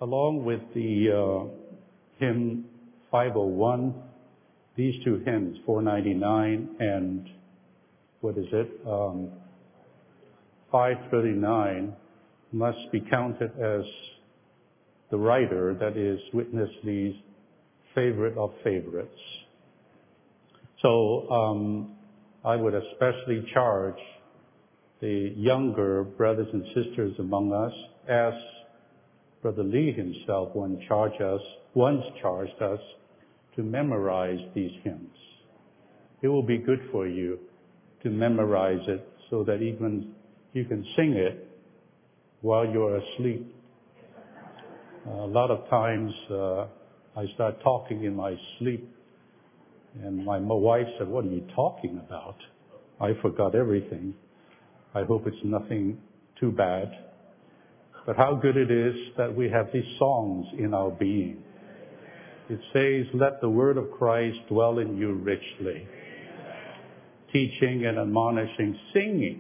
along with the hymn 501, these two hymns, 499 and 539, must be counted as the writer, that is, Witness Lee's favorite of favorites. So I would especially charge the younger brothers and sisters among us, as Brother Lee himself once charged us to memorize these hymns. It will be good for you to memorize it so that even you can sing it while you're asleep. A lot of times I start talking in my sleep, and my wife said, "What are you talking about?" I forgot everything. I hope it's nothing too bad. But how good it is that we have these songs in our being. It says, "Let the word of Christ dwell in you richly." Teaching and admonishing, singing.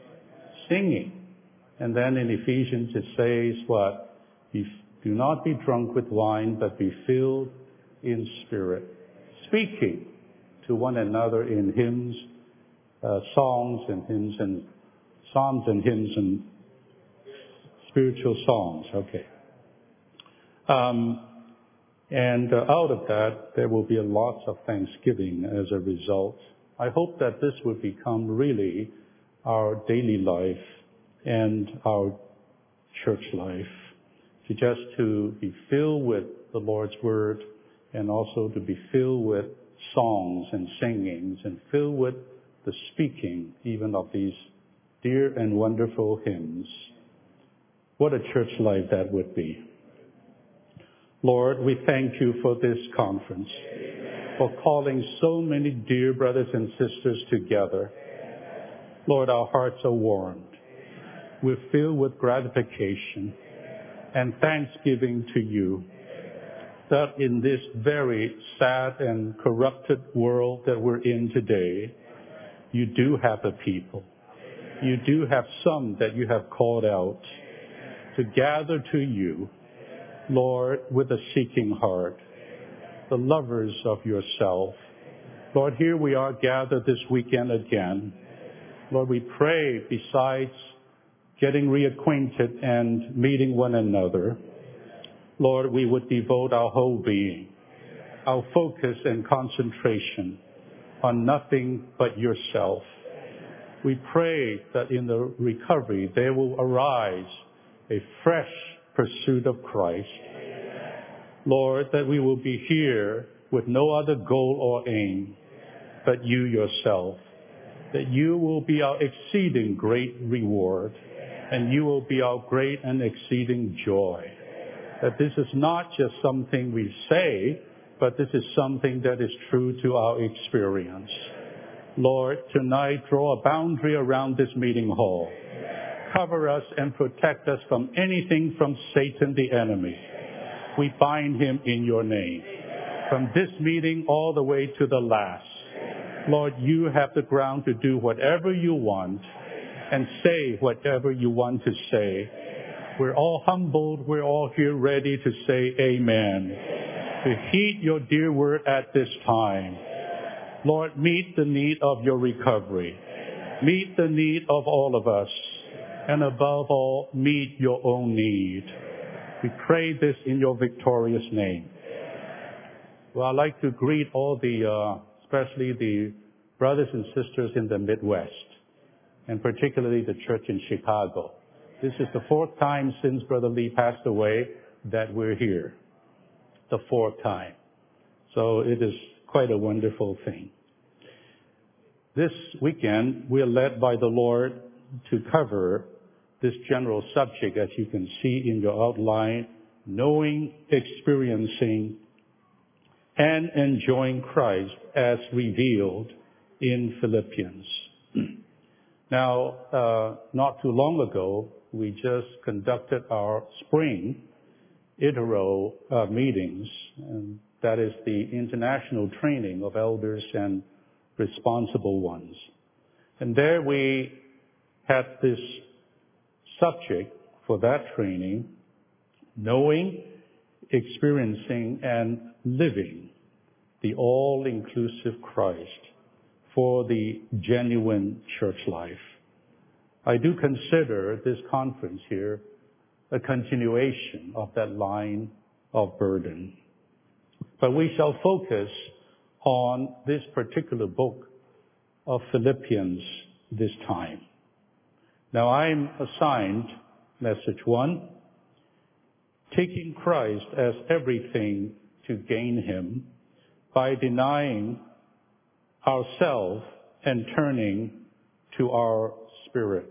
And then in Ephesians it says what? Do not be drunk with wine, but be filled in spirit. Speaking to one another in hymns, songs and hymns and psalms and hymns and spiritual songs. Okay. And out of that, there will be lots of thanksgiving as a result. I hope that this would become really our daily life and our church life. To be filled with the Lord's Word, and also to be filled with songs and singings, and filled with the speaking even of these dear and wonderful hymns. What a church life that would be. Lord, we thank you for this conference, for calling so many dear brothers and sisters together. Lord, our hearts are warmed. We're filled with gratification and thanksgiving to you that in this very sad and corrupted world that we're in today, you do have a people. You do have some that you have called out to gather to you, Lord, with a seeking heart, the lovers of yourself. Lord, here we are gathered this weekend again. Lord, we pray, besides getting reacquainted and meeting one another, Lord, we would devote our whole being, our focus and concentration on nothing but yourself. We pray that in the recovery there will arise a fresh pursuit of Christ. Lord, that we will be here with no other goal or aim but you yourself, that you will be our exceeding great reward, and you will be our great and exceeding joy. That this is not just something we say, but this is something that is true to our experience. Lord, tonight draw a boundary around this meeting hall. Cover us and protect us from anything from Satan the enemy. We bind him in your name. From this meeting all the way to the last. Lord, you have the ground to do whatever you want and say whatever you want to say. We're all humbled. We're all here ready to say amen. To heed your dear word at this time. Lord, meet the need of your recovery. Meet the need of all of us. And above all, meet your own need. We pray this in your victorious name. Well, I'd like to greet all especially the brothers and sisters in the Midwest, and particularly the church in Chicago. This is the 4th time since Brother Lee passed away that we're here. The 4th time. So it is quite a wonderful thing. This weekend, we are led by the Lord to cover this general subject, as you can see in your outline, knowing, experiencing, and enjoying Christ as revealed in Philippians. Now, not too long ago, we just conducted our spring ITERO meetings, and that is the international training of elders and responsible ones. And there we had this subject for that training, knowing, experiencing, and living the all-inclusive Christ for the genuine church life. I do consider this conference here a continuation of that line of burden. But we shall focus on this particular book of Philippians this time. Now I'm assigned message 1, taking Christ as everything to gain Him by denying ourselves and turning to our Spirit.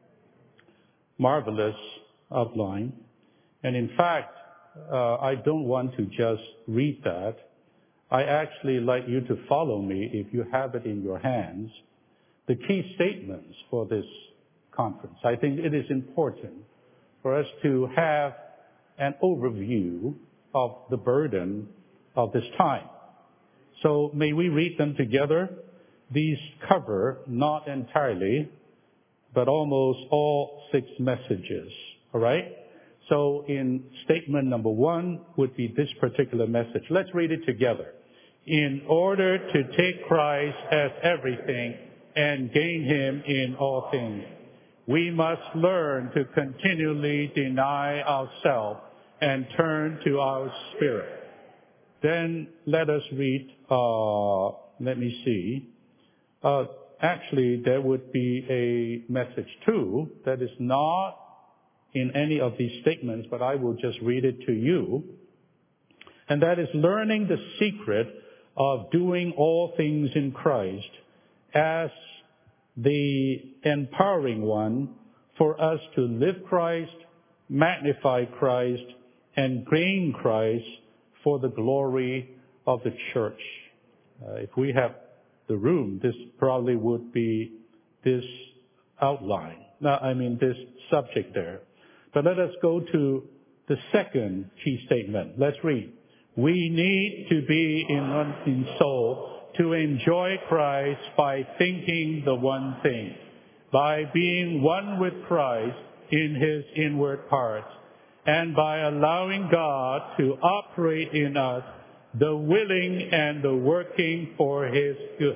Marvelous outline. And in fact, I don't want to just read that. I actually like you to follow me, if you have it in your hands, the key statements for this conference. I think it is important for us to have an overview of the burden of this time. So may we read them together? These cover, not entirely, but almost all 6 messages. All right? So in statement number 1 would be this particular message. Let's read it together. In order to take Christ as everything and gain Him in all things, we must learn to continually deny ourselves and turn to our Spirit. Then let us read, let me see. Actually, there would be a message 2 that is not in any of these statements, but I will just read it to you. And that is learning the secret of doing all things in Christ as the empowering one for us to live Christ, magnify Christ, and gain Christ for the glory of the church. If we have the room, this probably would be this outline. This subject there. But let us go to the second key statement. Let's read. We need to be in soul to enjoy Christ by thinking the one thing, by being one with Christ in His inward parts, and by allowing God to operate in us the willing and the working for His good.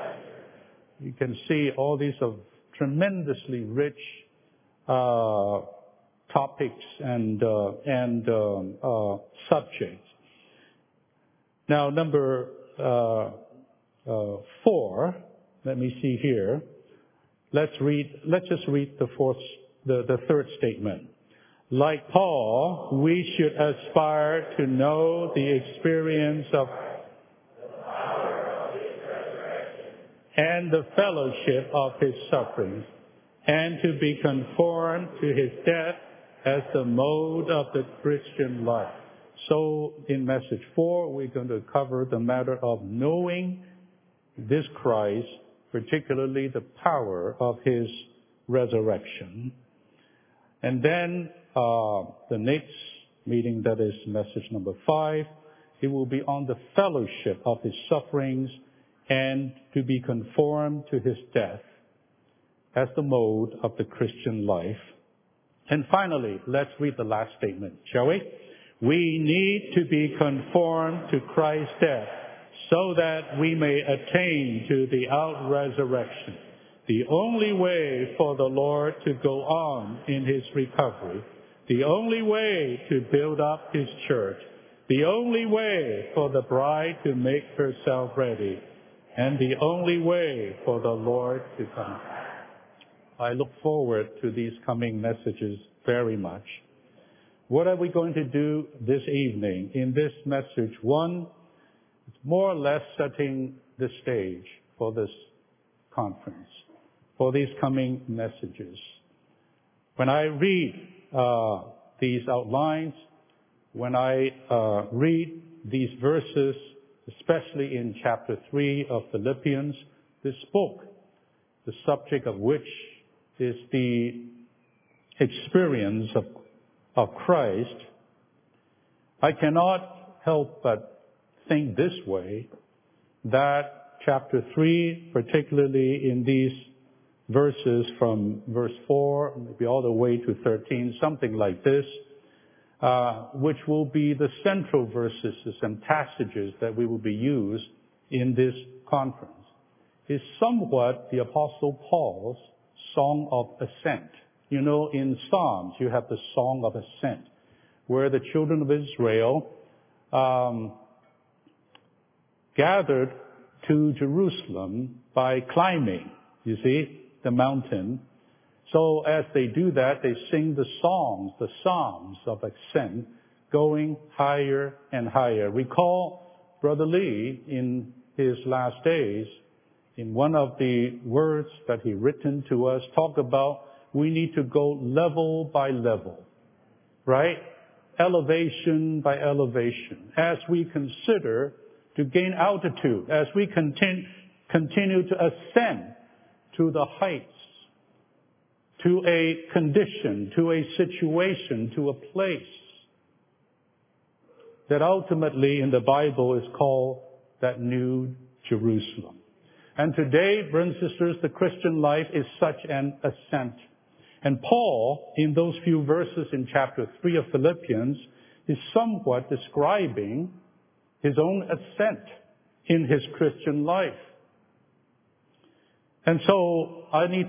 You can see all these are tremendously rich topics and subjects. Now, number 4. Let me see here. Let's just read the third statement. Like Paul, we should aspire to know the experience of and the fellowship of His sufferings, and to be conformed to His death as the mode of the Christian life. So in message 4, we're going to cover the matter of knowing this Christ, particularly the power of His resurrection. And then the next meeting, that is message number 5, it will be on the fellowship of His sufferings and to be conformed to His death as the mode of the Christian life. And finally, let's read the last statement, shall we? We need to be conformed to Christ's death so that we may attain to the out-resurrection. The only way for the Lord to go on in His recovery, the only way to build up His church, the only way for the bride to make herself ready, and the only way for the Lord to come. I look forward to these coming messages very much. What are we going to do this evening? In this message 1, it's more or less setting the stage for this conference, for these coming messages. When I read these outlines, when I read these verses, especially in chapter 3 of Philippians, this book, the subject of which is the experience of Christ, I cannot help but think this way, that chapter 3, particularly in these verses from verse 4, maybe all the way to 13, something like this, which will be the central verses and passages that we will be used in this conference, is somewhat the Apostle Paul's Song of Ascent. You know, in Psalms, you have the Song of Ascent, where the children of Israel gathered to Jerusalem by climbing, you see, the mountain. So as they do that, they sing the songs, the psalms of ascent, going higher and higher. Recall Brother Lee in his last days, in one of the words that he written to us, talk about we need to go level by level, right? Elevation by elevation. As we consider to gain altitude, as we continue to ascend to the heights, to a condition, to a situation, to a place that ultimately in the Bible is called that New Jerusalem. And today, brothers and sisters, the Christian life is such an ascent. And Paul, in those few verses in chapter 3 of Philippians, is somewhat describing his own ascent in his Christian life. And so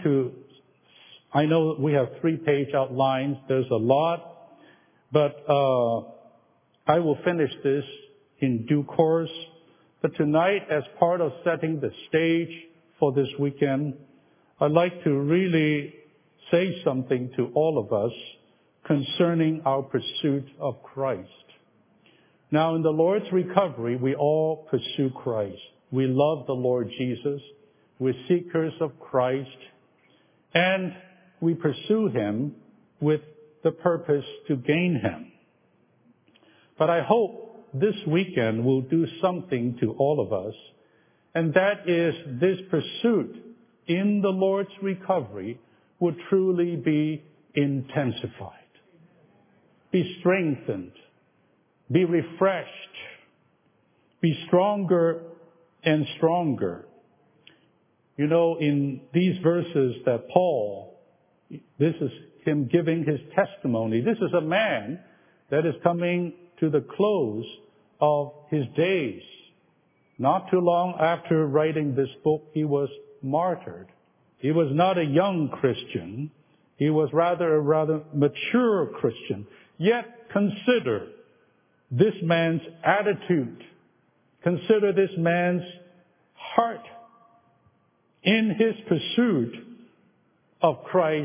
I know we have 3-page outlines. There's a lot, but I will finish this in due course. But tonight, as part of setting the stage for this weekend, I'd like to really say something to all of us concerning our pursuit of Christ. Now, in the Lord's recovery, we all pursue Christ. We love the Lord Jesus. We're seekers of Christ. And we pursue Him with the purpose to gain Him. But I hope this weekend will do something to all of us, and that is this pursuit in the Lord's recovery will truly be intensified, be strengthened, be refreshed, be stronger and stronger. You know, in these verses that Paul, this is him giving his testimony. This is a man that is coming to the close of his days. Not too long after writing this book, he was martyred. He was not a young Christian. He was rather a rather mature Christian. Yet consider this man's attitude. Consider this man's heart in his pursuit of Christ,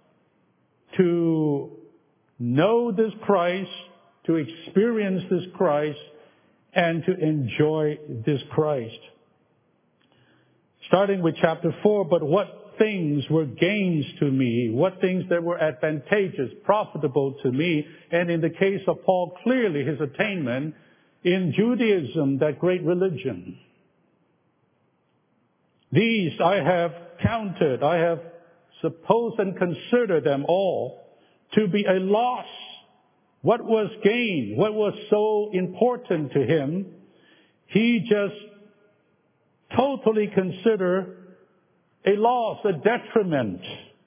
to know this Christ, to experience this Christ, and to enjoy this Christ. Starting with chapter 4, but what things were gains to me, what things that were advantageous, profitable to me, and in the case of Paul, clearly his attainment in Judaism, that great religion. These I have counted, I have supposed and considered them all to be a loss. What was gain? What was so important to him? He just totally considered a loss, a detriment,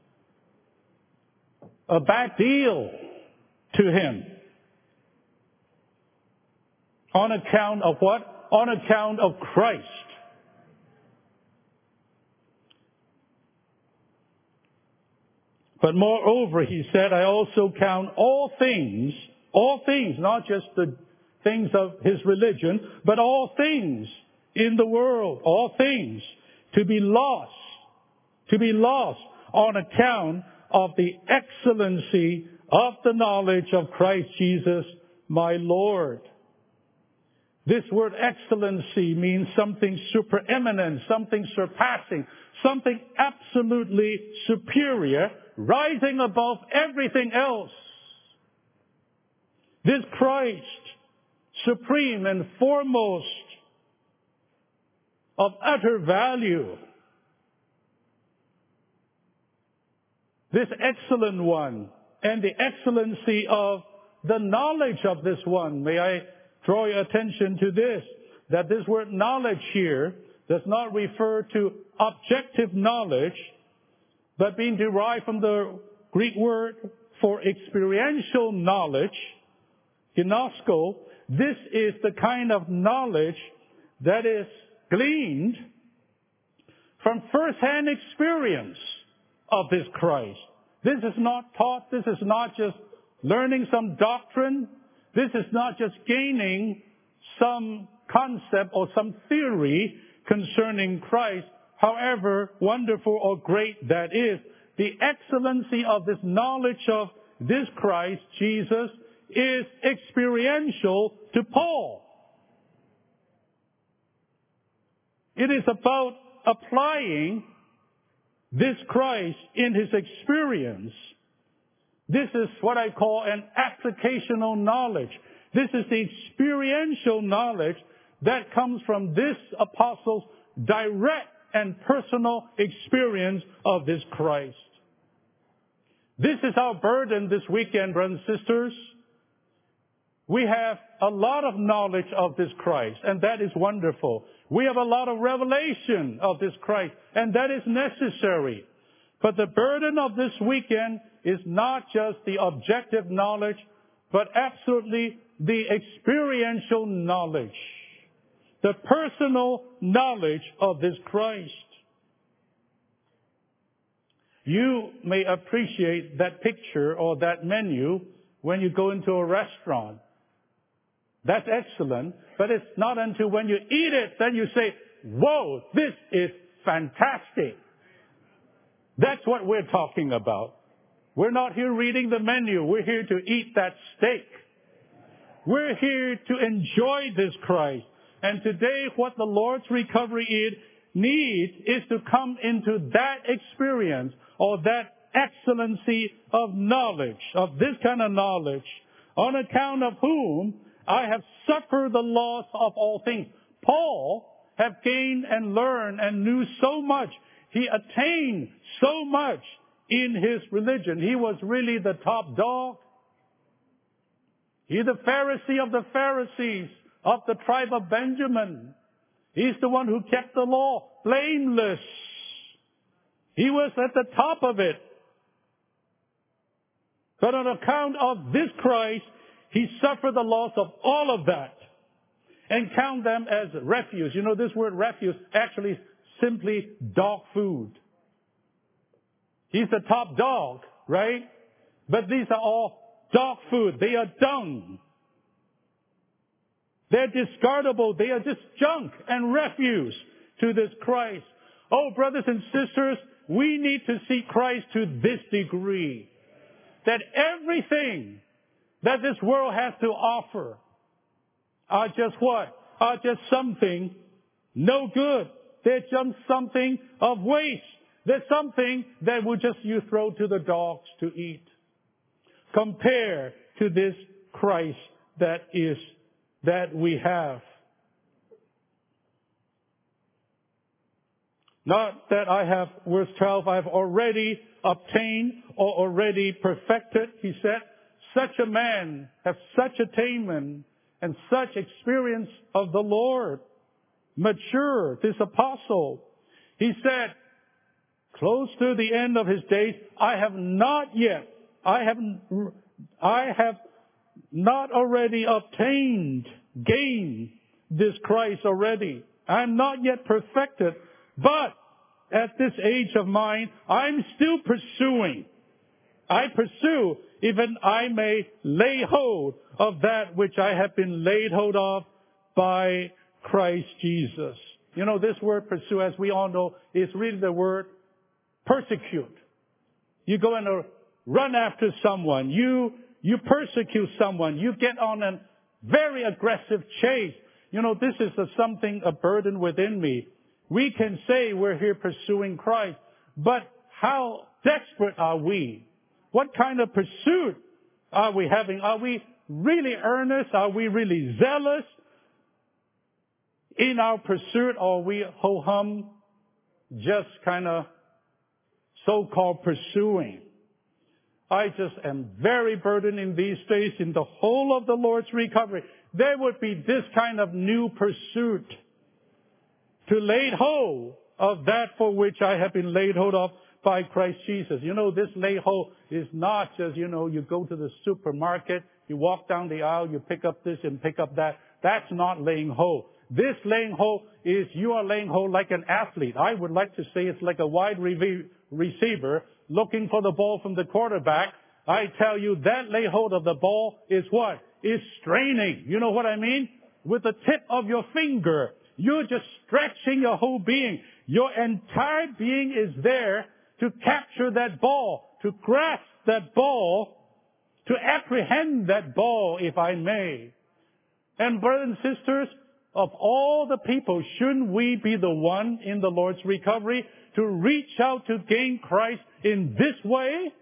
a bad deal to him. On account of what? On account of Christ. But moreover, he said, I also count all things, not just the things of his religion, but all things in the world, all things to be lost on account of the excellency of the knowledge of Christ Jesus, my Lord. This word excellency means something supereminent, something surpassing, something absolutely superior, rising above everything else. This Christ, supreme and foremost, of utter value. This excellent one, and the excellency of the knowledge of this one. May I draw your attention to this, that this word knowledge here does not refer to objective knowledge, but being derived from the Greek word for experiential knowledge, Gnosko, this is the kind of knowledge that is gleaned from first-hand experience of this Christ. This is not taught. This is not just learning some doctrine. This is not just gaining some concept or some theory concerning Christ, however wonderful or great that is. The excellency of this knowledge of this Christ, Jesus, is experiential to Paul. It is about applying this Christ in his experience. This is what I call an applicational knowledge. This is the experiential knowledge that comes from this apostle's direct and personal experience of this Christ. This is our burden this weekend, brothers and sisters. We have a lot of knowledge of this Christ, and that is wonderful. We have a lot of revelation of this Christ, and that is necessary. But the burden of this weekend is not just the objective knowledge, but absolutely the experiential knowledge, the personal knowledge of this Christ. You may appreciate that picture or that menu when you go into a restaurant. That's excellent, but it's not until when you eat it then you say, whoa, this is fantastic. That's what we're talking about. We're not here reading the menu. We're here to eat that steak. We're here to enjoy this Christ. And today what the Lord's recovery needs is to come into that experience or that excellency of knowledge, of this kind of knowledge, on account of whom I have suffered the loss of all things. Paul have gained and learned and knew so much. He attained so much in his religion. He was really the top dog. He's the Pharisee of the Pharisees of the tribe of Benjamin. He's the one who kept the law blameless. He was at the top of it. But on account of this Christ, he suffered the loss of all of that and count them as refuse. You know, this word refuse actually is simply dog food. He's the top dog, right? But these are all dog food. They are dung. They're discardable. They are just junk and refuse to this Christ. Oh, brothers and sisters, we need to see Christ to this degree, that everything that this world has to offer are just what? Are just something no good. They're just something of waste. They're something that will just you throw to the dogs to eat. Compare to this Christ that we have. Not that I have, verse 12, I have already obtained or already perfected, he said. Such a man has such attainment and such experience of the Lord. Mature, this apostle. He said, close to the end of his days, I have not already obtained, gained this Christ already. I am not yet perfected, but at this age of mine, I'm still pursuing. I pursue, even I may lay hold of that which I have been laid hold of by Christ Jesus. You know, this word pursue, as we all know, is really the word persecute. You go and run after someone. You persecute someone. You get on a very aggressive chase. You know, this is a burden within me. We can say we're here pursuing Christ, but how desperate are we? What kind of pursuit are we having? Are we really earnest? Are we really zealous in our pursuit? Or are we ho-hum, just kind of so-called pursuing? I just am very burdened in these days in the whole of the Lord's recovery. There would be this kind of new pursuit to lay hold of that for which I have been laid hold of by Christ Jesus. You know, this lay hold is not just, you go to the supermarket, You walk down the aisle, you pick up this and pick up that. That's not laying hold. This laying hold is you are laying hold like an athlete. I would like to say it's like a wide receiver looking for the ball from the quarterback. I tell you, that lay hold of the ball is what? Is straining. You know what I mean? With the tip of your finger. You're just stretching your whole being. Your entire being is there to capture that ball, to grasp that ball, to apprehend that ball, if I may. And brothers and sisters, of all the people, shouldn't we be the one in the Lord's recovery to reach out to gain Christ in this way?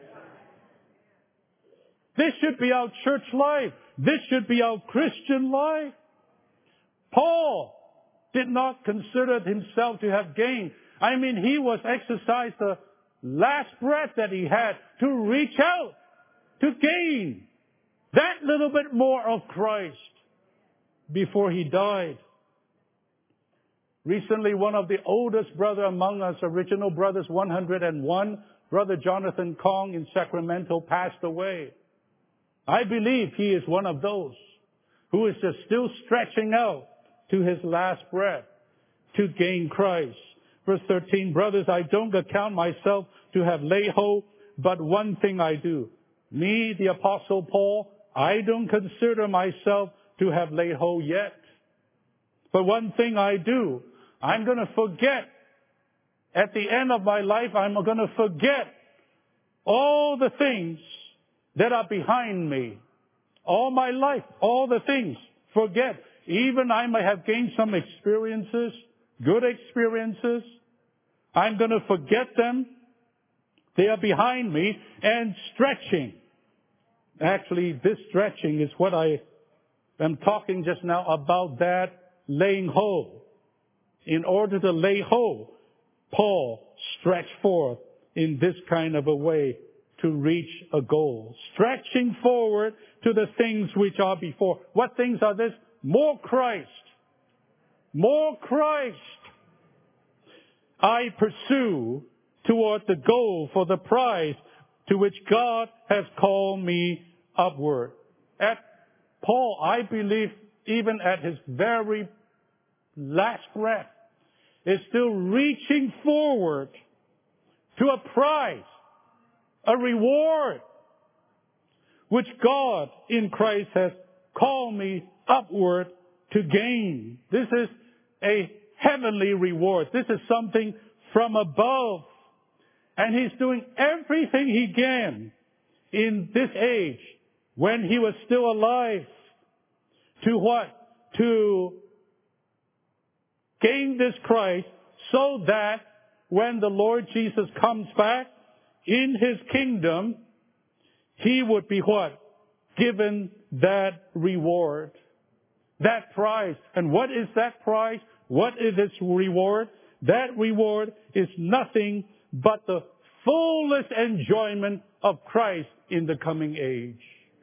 This should be our church life. This should be our Christian life. Paul did not consider himself to have gained. I mean, he was exercised the last breath that he had to reach out, to gain that little bit more of Christ before he died. Recently, one of the oldest brother among us, original brothers 101, Brother Jonathan Kong in Sacramento, passed away. I believe he is one of those who is just still stretching out to his last breath to gain Christ. Verse 13, brothers, I don't account myself to have laid hold, but one thing I do. Me, the Apostle Paul, I don't consider myself to have laid hold yet. But one thing I do, I'm going to forget. At the end of my life, I'm going to forget all the things that are behind me. All my life, all the things, forget. Even I might have gained some experiences, good experiences. I'm going to forget them. They are behind me and stretching. Actually, this stretching is what I am talking just now about, that laying hold. In order to lay hold, Paul stretched forth in this kind of a way to reach a goal. Stretching forward to the things which are before. What things are this? More Christ. More Christ. I pursue toward the goal for the prize to which God has called me upward. At Paul, I believe, even at his very last breath, is still reaching forward to a prize, a reward, which God in Christ has called me upward to gain. This is a heavenly reward. This is something from above. And he's doing everything he can in this age, when he was still alive, to what? To gain this Christ, so that when the Lord Jesus comes back in his kingdom, he would be what? Given that reward, that prize. And what is that prize? What is its reward? That reward is nothing but the fullest enjoyment of Christ in the coming age.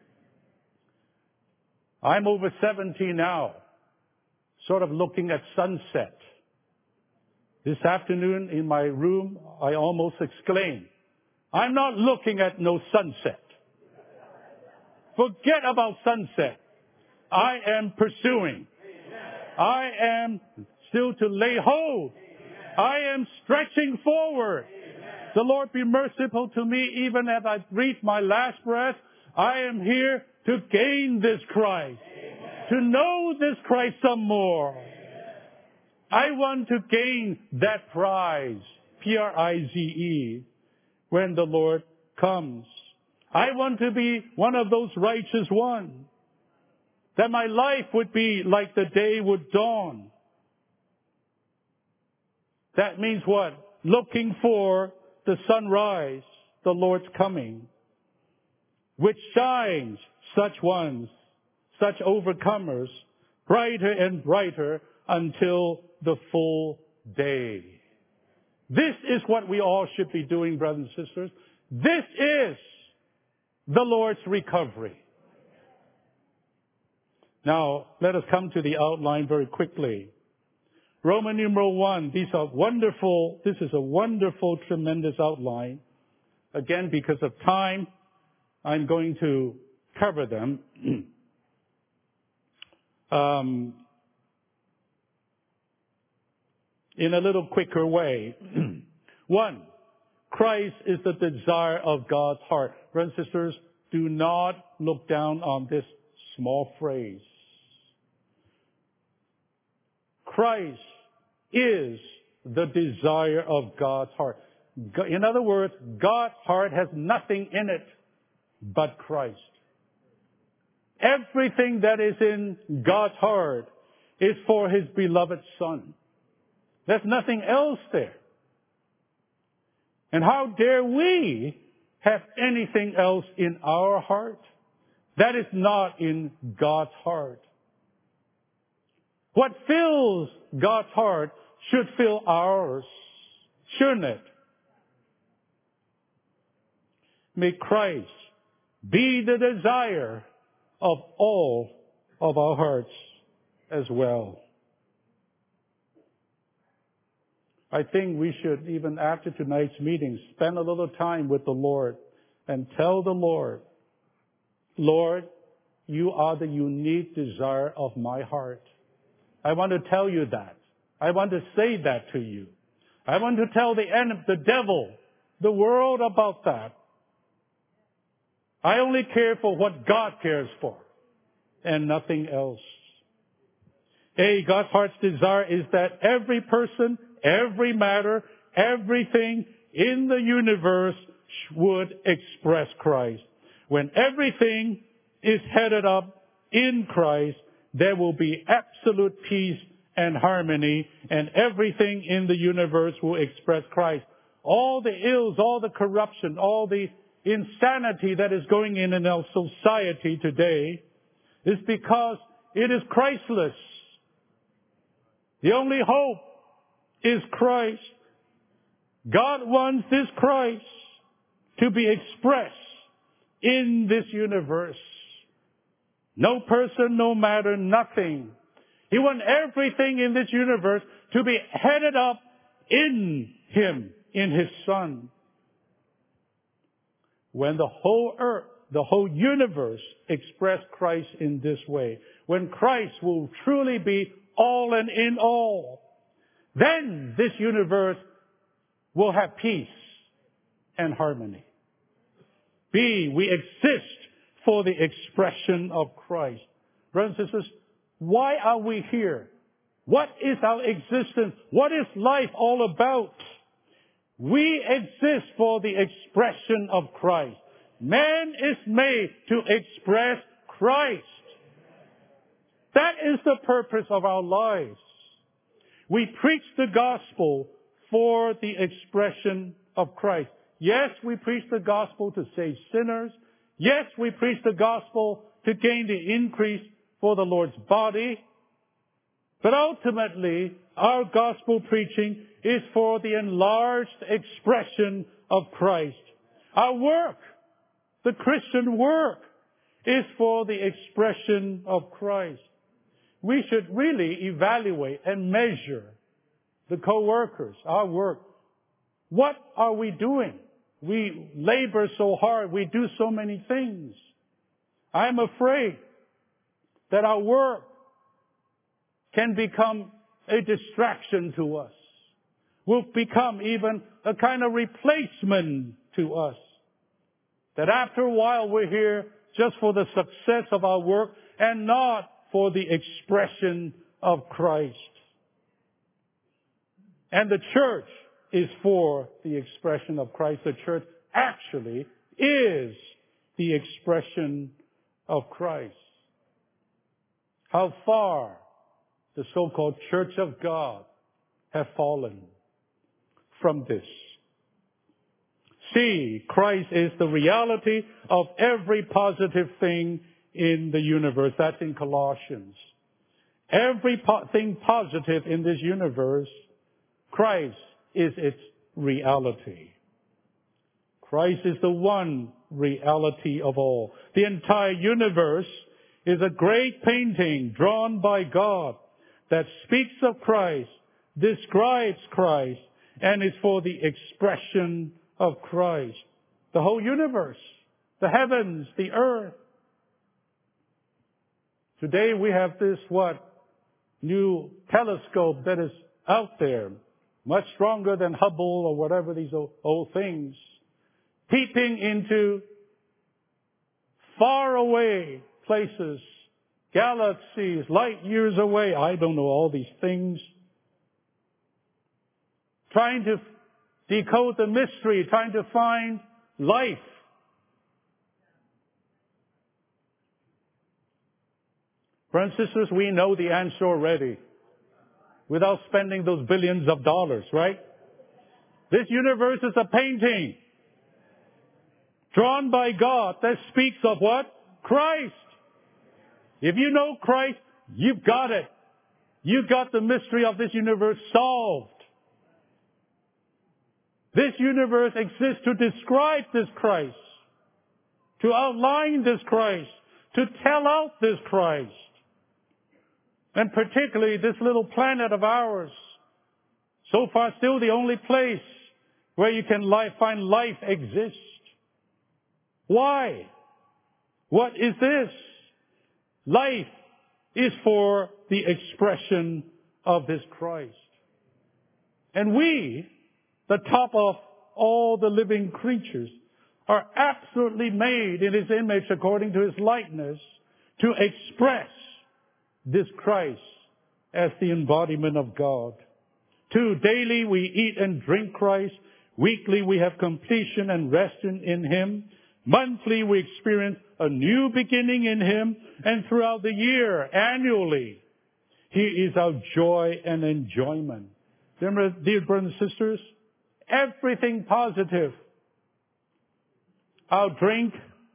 I'm over 70 now, sort of looking at sunset. This afternoon in my room, I almost exclaimed, I'm not looking at no sunset. Forget about sunset. I am pursuing. I am still to lay hold. I am stretching forward. The Lord be merciful to me even as I breathe my last breath. I am here to gain this Christ. To know this Christ some more. I want to gain that prize. Prize. When the Lord comes. I want to be one of those righteous ones. That my life would be like the day would dawn. That means what? Looking for the sunrise, the Lord's coming, which shines such ones, such overcomers, brighter and brighter until the full day. This is what we all should be doing, brothers and sisters. This is the Lord's recovery. Now, let us come to the outline very quickly. Roman numeral 1, this is a wonderful, tremendous outline. Again, because of time, I'm going to cover them. In a little quicker way. One, Christ is the desire of God's heart. Brothers and sisters, do not look down on this small phrase. Christ is the desire of God's heart. In other words, God's heart has nothing in it but Christ. Everything that is in God's heart is for His beloved Son. There's nothing else there. And how dare we have anything else in our heart that is not in God's heart? What fills God's heart should fill ours, shouldn't it? May Christ be the desire of all of our hearts as well. I think we should, even after tonight's meeting, spend a little time with the Lord and tell the Lord, Lord, you are the unique desire of my heart. I want to tell you that. I want to say that to you. I want to tell the devil, the world about that. I only care for what God cares for and nothing else. God's heart's desire is that every person, every matter, everything in the universe would express Christ. When everything is headed up in Christ, there will be absolute peace and harmony, and everything in the universe will express Christ. All the ills, all the corruption, all the insanity that is going in our society today is because it is Christless. The only hope is Christ. God wants this Christ to be expressed in this universe. No person, no matter, nothing. He wants everything in this universe to be headed up in Him, in His Son. When the whole earth, the whole universe express Christ in this way, when Christ will truly be all and in all, then this universe will have peace and harmony. We exist for the expression of Christ. Brothers and sisters, why are we here? What is our existence? What is life all about? We exist for the expression of Christ. Man is made to express Christ. That is the purpose of our lives. We preach the gospel for the expression of Christ. Yes, we preach the gospel to save sinners. Yes, we preach the gospel to gain the increase for the Lord's body. But ultimately, our gospel preaching is for the enlarged expression of Christ. Our work, the Christian work, is for the expression of Christ. We should really evaluate and measure the co-workers, our work. What are we doing? We labor so hard. We do so many things. I'm afraid that our work can become a distraction to us. Will become even a kind of replacement to us. That after a while we're here just for the success of our work and not for the expression of Christ. And the church is for the expression of Christ. The church actually is the expression of Christ. How far the so-called Church of God have fallen from this. See, Christ is the reality of every positive thing in the universe. That's in Colossians. Everything positive in this universe, Christ is its reality. Christ is the one reality of all. The entire universe is a great painting drawn by God that speaks of Christ, describes Christ, and is for the expression of Christ. The whole universe, the heavens, the earth, Today we have this, new telescope that is out there, much stronger than Hubble or whatever these old things, peeping into far away places, galaxies, light years away. I don't know all these things. Trying to decode the mystery, trying to find life. Brothers and sisters, we know the answer already without spending those billions of dollars, right? This universe is a painting drawn by God that speaks of what? Christ. If you know Christ, you've got it. You've got the mystery of this universe solved. This universe exists to describe this Christ, to outline this Christ, to tell out this Christ. And particularly this little planet of ours, so far still the only place where you can find life exists. Why? What is this? Life is for the expression of this Christ. And we, the top of all the living creatures, are absolutely made in His image according to His likeness to express this Christ as the embodiment of God. 2, daily we eat and drink Christ. Weekly we have completion and rest in Him. Monthly we experience a new beginning in Him. And throughout the year, annually, He is our joy and enjoyment. Remember, dear brothers and sisters, everything positive, our drink,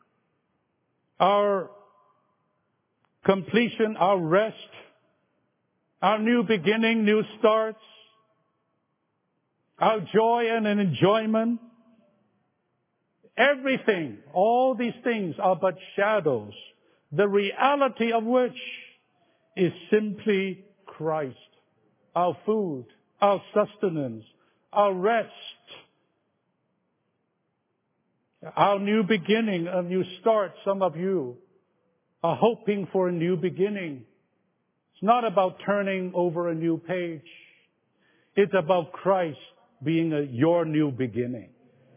our completion, our rest, our new beginning, new starts, our joy and an enjoyment, everything, all these things are but shadows, the reality of which is simply Christ, our food, our sustenance, our rest, our new beginning, a new start. Some of you are hoping for a new beginning. It's not about turning over a new page. It's about Christ being your new beginning.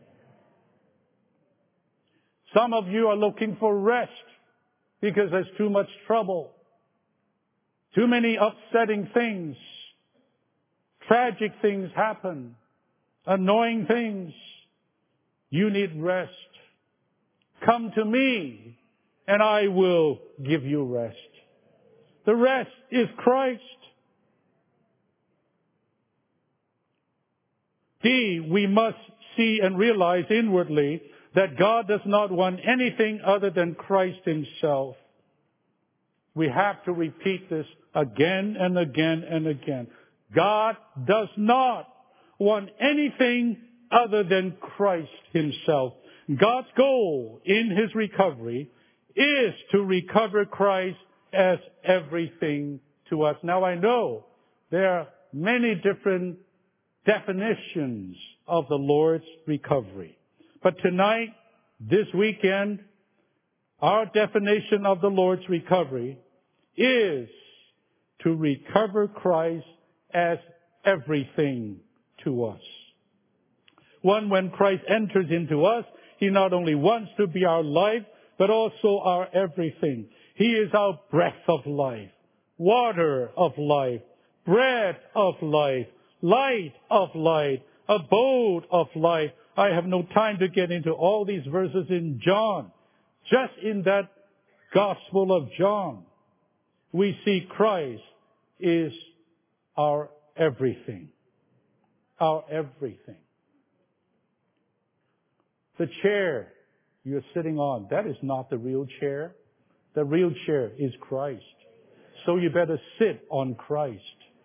Some of you are looking for rest because there's too much trouble, too many upsetting things, tragic things happen, annoying things. You need rest. Come to me and I will give you rest. The rest is Christ. D, we must see and realize inwardly that God does not want anything other than Christ Himself. We have to repeat this again and again and again. God does not want anything other than Christ Himself. God's goal in His recovery is to recover Christ as everything to us. Now I know there are many different definitions of the Lord's recovery. But tonight, this weekend, our definition of the Lord's recovery is to recover Christ as everything to us. One, when Christ enters into us, He not only wants to be our life, but also our everything. He is our breath of life, water of life, bread of life, light of light, abode of life. I have no time to get into all these verses in John. Just in that Gospel of John, we see Christ is our everything. Our everything. The chair you're sitting on, that is not the real chair. The real chair is Christ. So you better sit on Christ.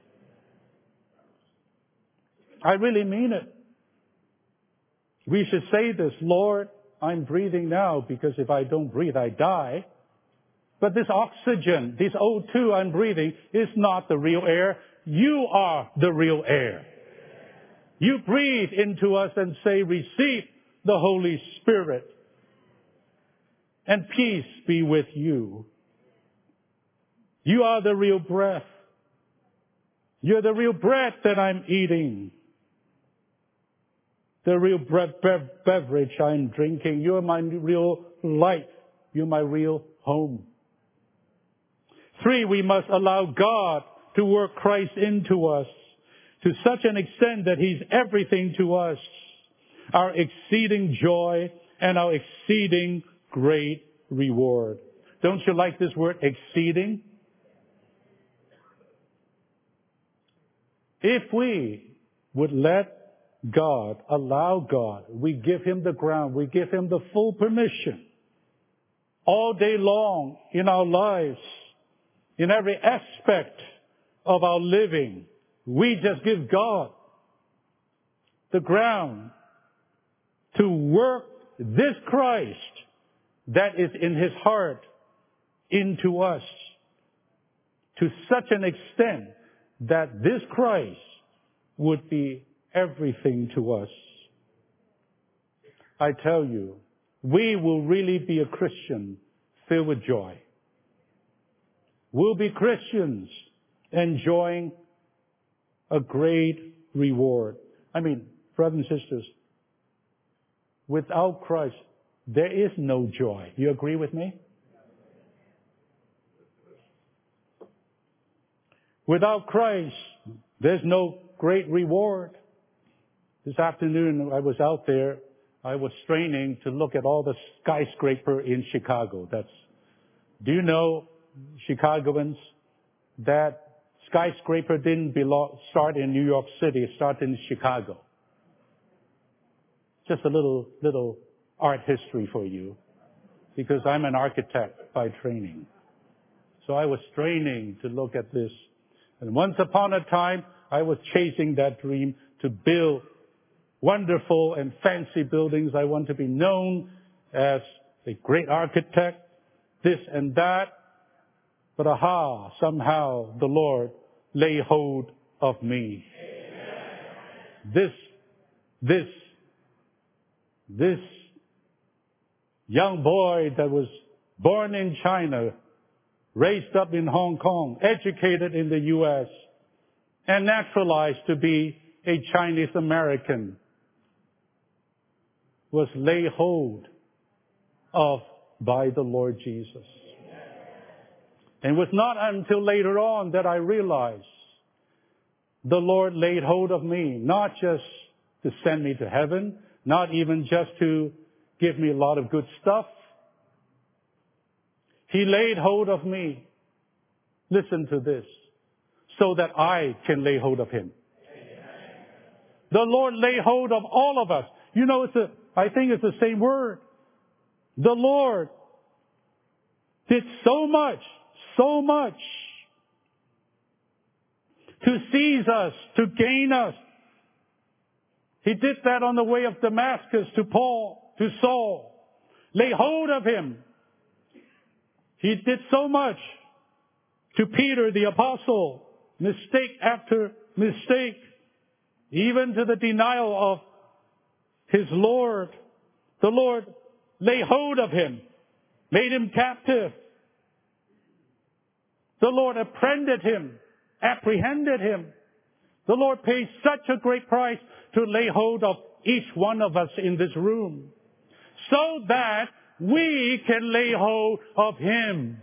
I really mean it. We should say this, Lord, I'm breathing now because if I don't breathe, I die. But this oxygen, this O2 I'm breathing is not the real air. You are the real air. You breathe into us and say, receive the Holy Spirit. And peace be with you. You are the real breath. You're the real bread that I'm eating. The real beverage I'm drinking. You're my real life. You're my real home. 3, we must allow God to work Christ into us to such an extent that He's everything to us. Our exceeding joy and our exceeding great reward. Don't you like this word, exceeding? If we would let God, allow God, we give Him the ground, we give Him the full permission all day long in our lives, in every aspect of our living. We just give God the ground to work this Christ that is in His heart into us to such an extent that this Christ would be everything to us. I tell you, we will really be a Christian filled with joy. We'll be Christians enjoying a great reward. I mean, brothers and sisters, without Christ, there is no joy. You agree with me? Without Christ, there's no great reward. This afternoon, I was out there. I was straining to look at all the skyscraper in Chicago. Do you know, Chicagoans, that skyscraper didn't start in New York City, it started in Chicago. Just a little art history for you, because I'm an architect by training. So I was straining to look at this. And once upon a time, I was chasing that dream to build wonderful and fancy buildings. I want to be known as a great architect, this and that. But somehow the Lord lay hold of me. This young boy that was born in China, raised up in Hong Kong, educated in the U.S., and naturalized to be a Chinese American, was laid hold of by the Lord Jesus. And it was not until later on that I realized the Lord laid hold of me, not just to send me to heaven, not even just to give me a lot of good stuff. He laid hold of me. Listen to this. So that I can lay hold of Him. The Lord lay hold of all of us. You know, I think it's the same word. The Lord did so much to seize us, to gain us. He did that on the way of Damascus to Saul. Lay hold of him. He did so much to Peter the apostle, mistake after mistake, even to the denial of his Lord. The Lord lay hold of him, made him captive. The Lord apprehended him. The Lord paid such a great price to lay hold of each one of us in this room, so that we can lay hold of Him.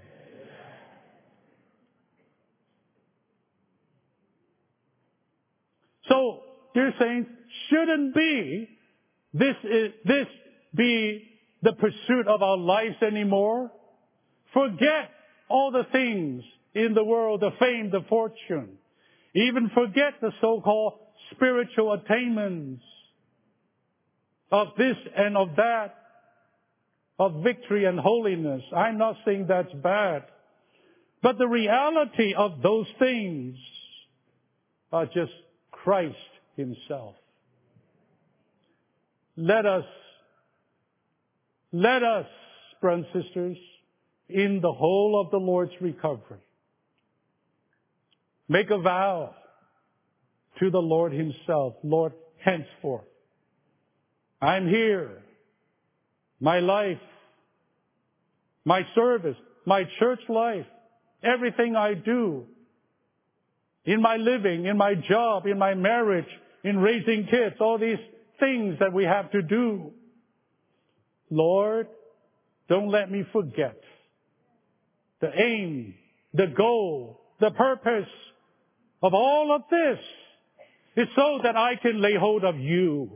So, dear saints, shouldn't this be the pursuit of our lives anymore? Forget all the things in the world, the fame, the fortune. Even forget the so-called spiritual attainments of this and of that, of victory and holiness. I'm not saying that's bad. But the reality of those things are just Christ Himself. Let us, brothers and sisters, in the whole of the Lord's recovery, make a vow to the Lord Himself. Lord, henceforth, I'm here. My life, my service, my church life, everything I do, in my living, in my job, in my marriage, in raising kids, all these things that we have to do. Lord, don't let me forget the aim, the goal, the purpose of all of this is so that I can lay hold of you.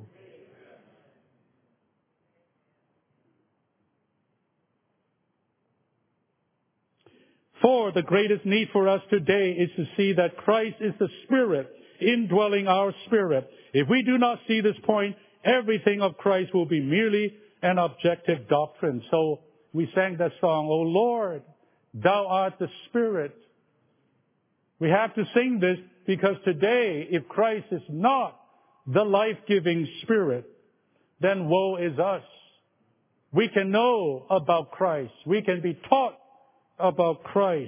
For the greatest need for us today is to see that Christ is the Spirit indwelling our spirit. If we do not see this point, everything of Christ will be merely an objective doctrine. So we sang that song, O Lord, Thou art the Spirit. We have to sing this because today, if Christ is not the life-giving Spirit, then woe is us. We can know about Christ. We can be taught about Christ.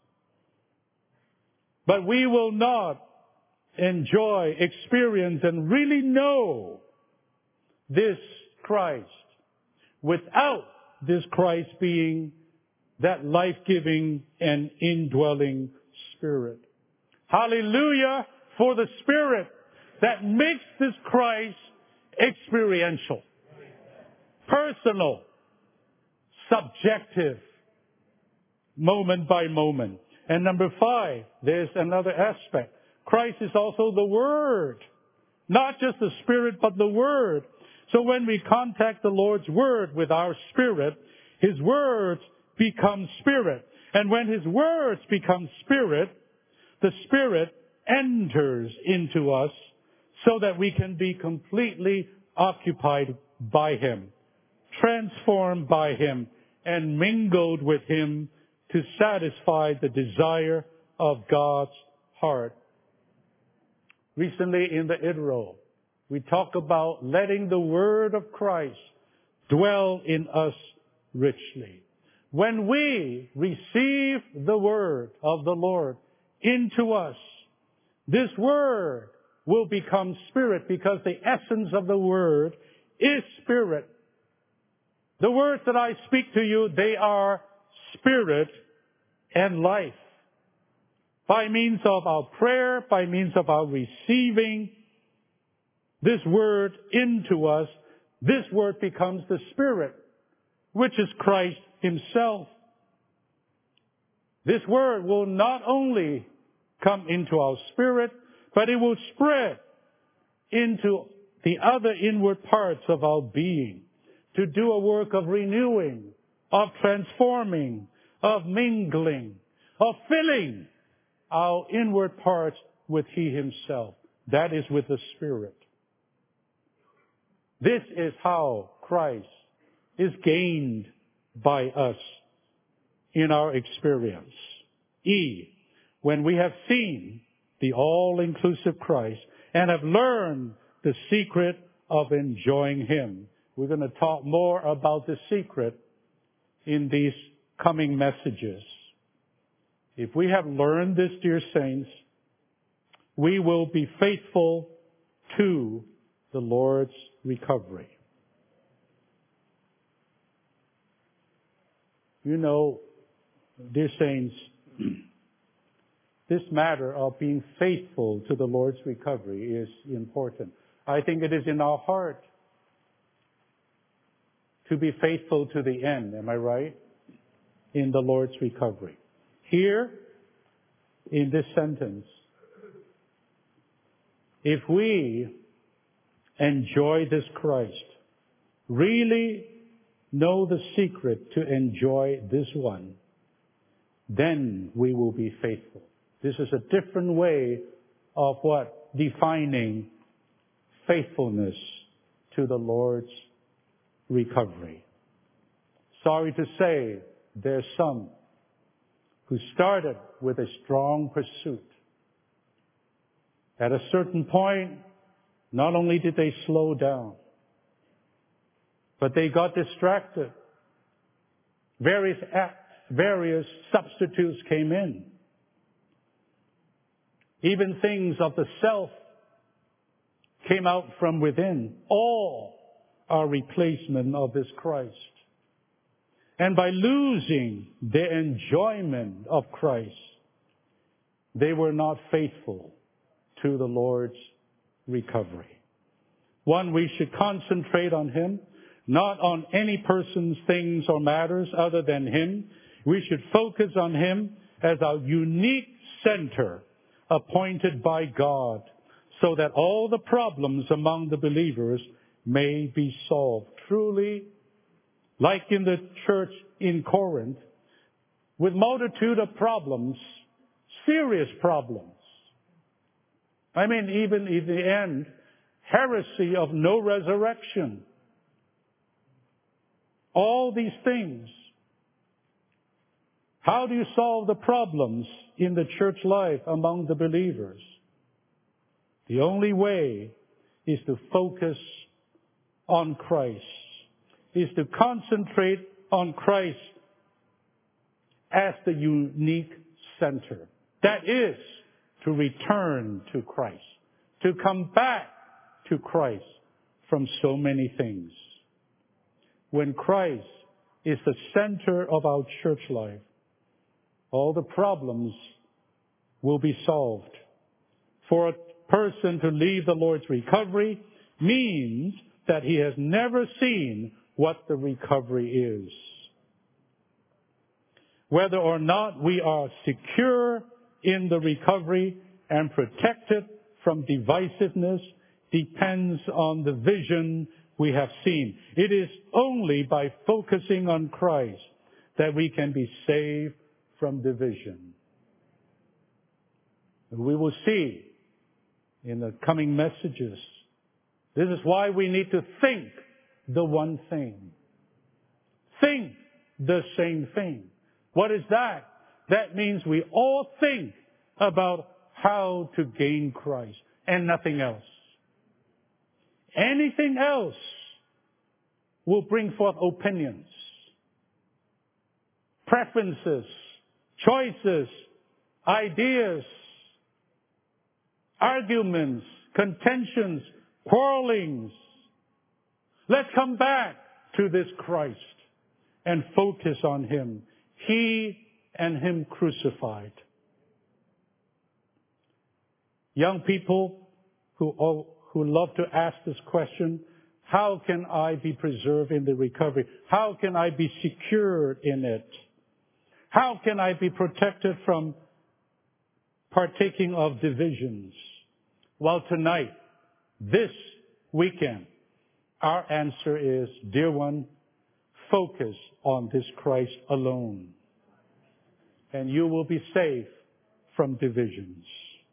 But we will not enjoy, experience, and really know this Christ without this Christ being that life-giving and indwelling Spirit. Hallelujah for the Spirit that makes this Christ experiential, personal, subjective, moment by moment. And number 5, there's another aspect. Christ is also the Word. Not just the Spirit, but the Word. So when we contact the Lord's Word with our spirit, His words become spirit. And when His words become spirit, the Spirit enters into us so that we can be completely occupied by Him, transformed by Him, and mingled with Him to satisfy the desire of God's heart. Recently in the IDRO, we talk about letting the Word of Christ dwell in us richly. When we receive the Word of the Lord into us, this Word will become Spirit because the essence of the Word is Spirit. The words that I speak to you, they are Spirit and life. By means of our prayer, by means of our receiving this Word into us, this Word becomes the Spirit, which is Christ Himself. This Word will not only come into our spirit, but it will spread into the other inward parts of our being to do a work of renewing, of transforming, of mingling, of filling our inward parts with He Himself. That is with the Spirit. This is how Christ is gained by us in our experience. When we have seen the all-inclusive Christ and have learned the secret of enjoying Him. We're going to talk more about the secret in these coming messages. If we have learned this, dear saints, we will be faithful to the Lord's recovery. You know, dear saints, this matter of being faithful to the Lord's recovery is important. I think it is in our heart to be faithful to the end. Am I right? In the Lord's recovery. Here, in this sentence, if we enjoy this Christ, really know the secret to enjoy this one, then we will be faithful. This is a different way of what? Defining faithfulness to the Lord's recovery. Sorry to say, there's some who started with a strong pursuit. At a certain point, not only did they slow down, but they got distracted. Various substitutes came in. Even things of the self came out from within. All are replacement of this Christ. And by losing the enjoyment of Christ, they were not faithful to the Lord's recovery. One, we should concentrate on Him, not on any person's things or matters other than Him. We should focus on Him as our unique center appointed by God, so that all the problems among the believers may be solved. Truly, like in the church in Corinth, with multitude of problems, serious problems. I mean, even in the end, heresy of no resurrection. All these things. How do you solve the problems in the church life among the believers? The only way is to focus on Christ, is to concentrate on Christ as the unique center. That is to return to Christ, to come back to Christ from so many things. When Christ is the center of our church life, all the problems will be solved. For a person to leave the Lord's recovery means that he has never seen what the recovery is. Whether or not we are secure in the recovery and protected from divisiveness depends on the vision we have seen. It is only by focusing on Christ that we can be saved from division. We will see in the coming messages. This is why we need to think the one thing. Think the same thing. What is that? That means we all think about how to gain Christ and nothing else. Anything else will bring forth opinions, preferences, choices, ideas, arguments, contentions, quarrelings. Let's come back to this Christ and focus on Him. He and Him crucified. Young people who love to ask this question, how can I be preserved in the recovery? How can I be secured in it? How can I be protected from partaking of divisions? Well, tonight, this weekend, our answer is, dear one, focus on this Christ alone, and you will be safe from divisions.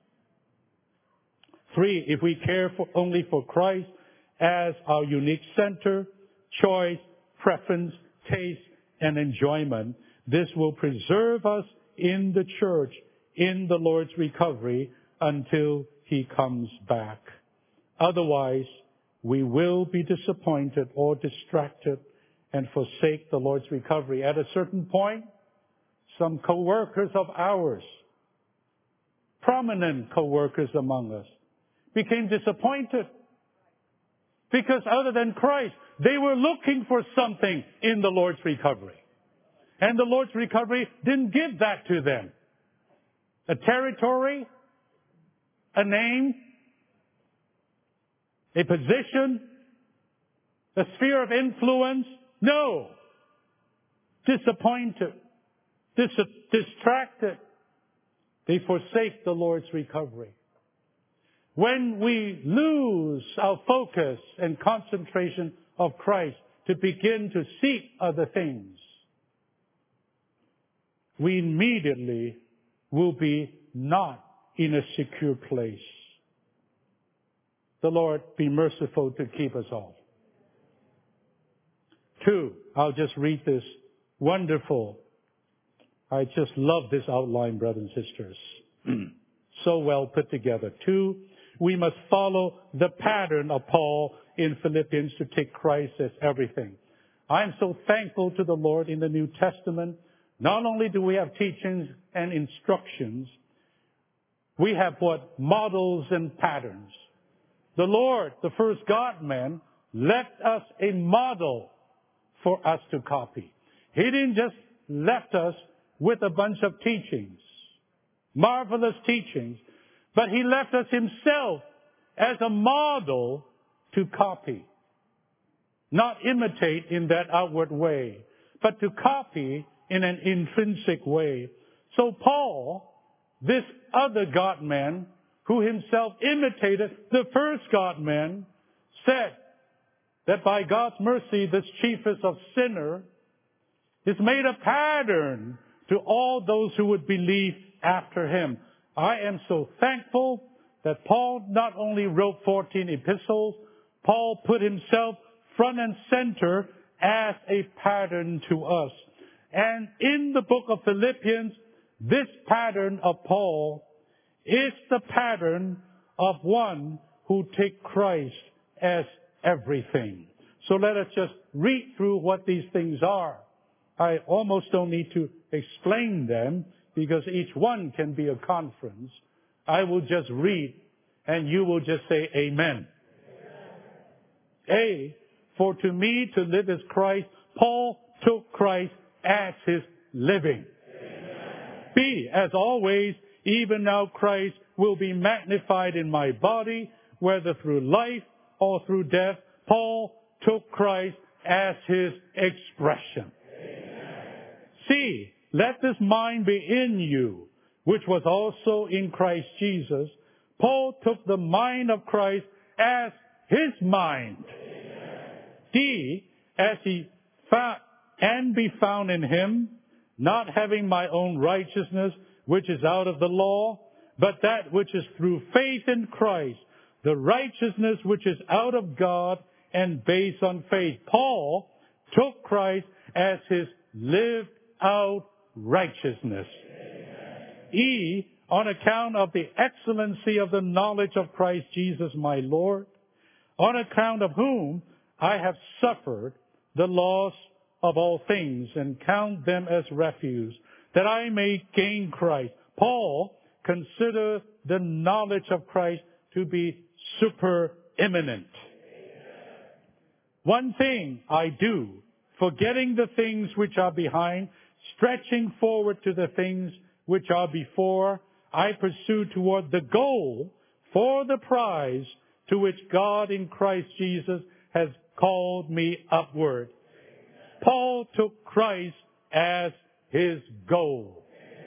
3, if we care only for Christ as our unique center, choice, preference, taste, and enjoyment, this will preserve us in the church, in the Lord's recovery, until He comes back. Otherwise, we will be disappointed or distracted and forsake the Lord's recovery. At a certain point, some co-workers of ours, prominent co-workers among us, became disappointed because other than Christ, they were looking for something in the Lord's recovery. And the Lord's recovery didn't give that to them. A territory, a name, a position, a sphere of influence. No. Disappointed, distracted. They forsake the Lord's recovery. When we lose our focus and concentration of Christ to begin to seek other things, we immediately will be not in a secure place. The Lord be merciful to keep us all. 2, I'll just read this wonderful. I just love this outline, brothers and sisters. So well put together. 2, we must follow the pattern of Paul in Philippians to take Christ as everything. I'm so thankful to the Lord in the New Testament. Not only do we have teachings and instructions, we have what? Models and patterns. The Lord, the first God-man, left us a model for us to copy. He didn't just left us with a bunch of teachings, marvelous teachings, but He left us Himself as a model to copy. Not imitate in that outward way, but to copy in an intrinsic way. So Paul, this other God-man, who himself imitated the first God-man, said that by God's mercy, this chiefest of sinners is made a pattern to all those who would believe after him. I am so thankful that Paul not only wrote 14 epistles, Paul put himself front and center as a pattern to us. And in the book of Philippians, this pattern of Paul is the pattern of one who takes Christ as everything. So let us just read through what these things are. I almost don't need to explain them because each one can be a conference. I will just read and you will just say amen. A, for to me to live is Christ. Paul took Christ as his living. Amen. B, as always, even now Christ will be magnified in my body, whether through life or through death. Paul took Christ as his expression. Amen. C, let this mind be in you, which was also in Christ Jesus. Paul took the mind of Christ as his mind. Amen. D, as he found and be found in him, not having my own righteousness, which is out of the law, but that which is through faith in Christ, the righteousness which is out of God and based on faith. Paul took Christ as his lived out righteousness. Amen. E, on account of the excellency of the knowledge of Christ Jesus my Lord, on account of whom I have suffered the loss of all things and count them as refuse, that I may gain Christ. Paul considered the knowledge of Christ to be supereminent. One thing I do, forgetting the things which are behind, stretching forward to the things which are before, I pursue toward the goal for the prize to which God in Christ Jesus has called me upward. Paul took Christ as his goal.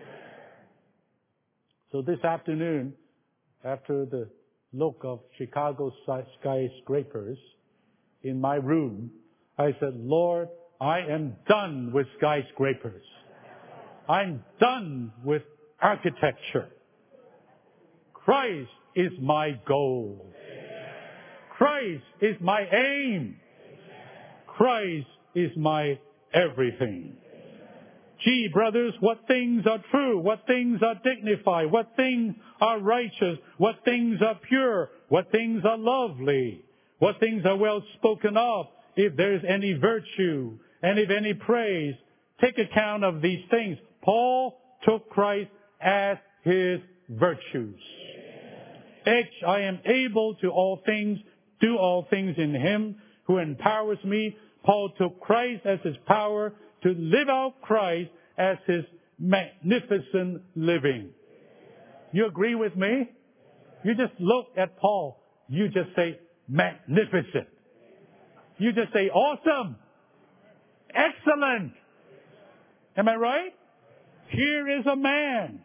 So this afternoon, after the look of Chicago skyscrapers in my room, I said, Lord, I am done with skyscrapers. I'm done with architecture. Christ is my goal. Christ is my aim. Christ is my everything. Gee, brothers, what things are true? What things are dignified? What things are righteous? What things are pure? What things are lovely? What things are well spoken of? If there is any virtue and if any praise, take account of these things. Paul took Christ as his virtues. H, I am able to all things, do all things in him who empowers me. Paul took Christ as his power to live out Christ as his magnificent living. You agree with me? You just look at Paul. You just say magnificent. You just say awesome. Excellent. Am I right? Here is a man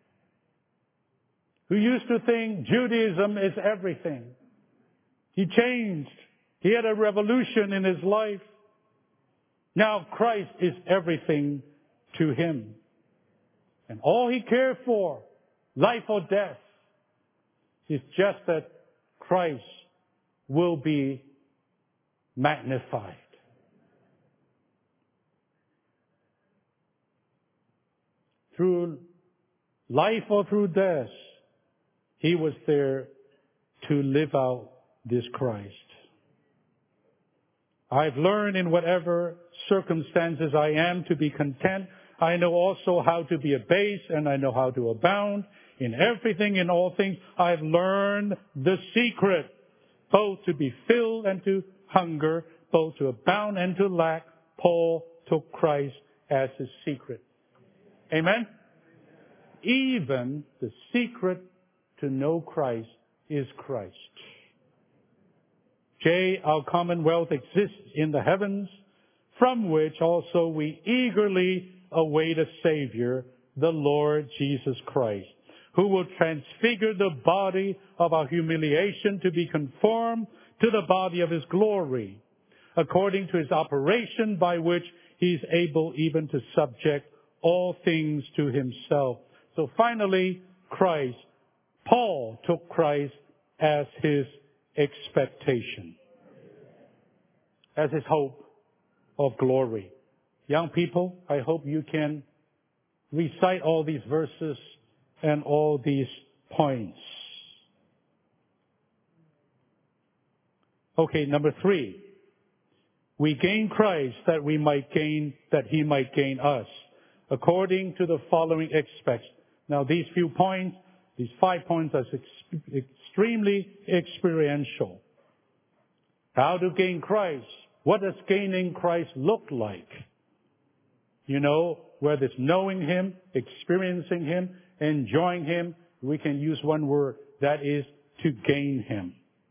who used to think Judaism is everything. He changed. He had a revolution in his life. Now Christ is everything to him. And all he cared for, life or death, is just that Christ will be magnified. Through life or through death, he was there to live out this Christ. I've learned in whatever circumstances I am to be content. I know also how to be abased and I know how to abound. In everything, in all things, I've learned the secret, both to be filled and to hunger, both to abound and to lack. Paul took Christ as his secret. Amen? Even the secret to know Christ is Christ. Our commonwealth exists in the heavens, from which also we eagerly await a Savior, the Lord Jesus Christ, who will transfigure the body of our humiliation to be conformed to the body of his glory, according to his operation by which he is able even to subject all things to himself. So finally, Christ. Paul took Christ as his expectation, as his hope of glory. Young people, I hope you can recite all these verses and all these points. Okay, number 3. We gain Christ that he might gain us, according to the following aspects. Now these 5 points are extremely experiential. How to gain Christ? What does gaining Christ look like? You know, whether it's knowing him, experiencing him, enjoying him, we can use one word, that is to gain him.